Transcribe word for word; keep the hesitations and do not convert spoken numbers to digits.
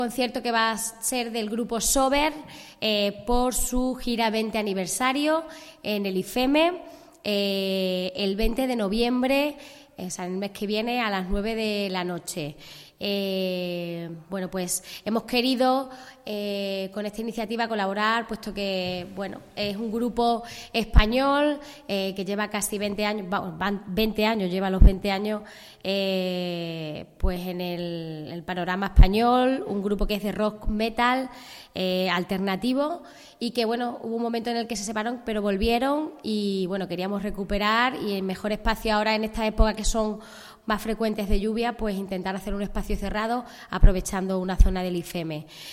Concierto que va a ser del grupo Sober eh, por su gira veinte aniversario en el IFEME eh, el veinte de noviembre, o sea, el mes que viene a las nueve de la noche. Eh, bueno, pues hemos querido eh, con esta iniciativa colaborar, puesto que bueno, es un grupo español eh, que lleva casi veinte años, veinte años, lleva los veinte años eh, pues en el, el panorama español, un grupo que es de rock metal eh, alternativo y que bueno, hubo un momento en el que se separaron, pero volvieron y bueno, queríamos recuperar y el mejor espacio ahora en esta época que son más frecuentes de lluvia, pues intentar hacer un espacio cerrado aprovechando una zona del IFEME.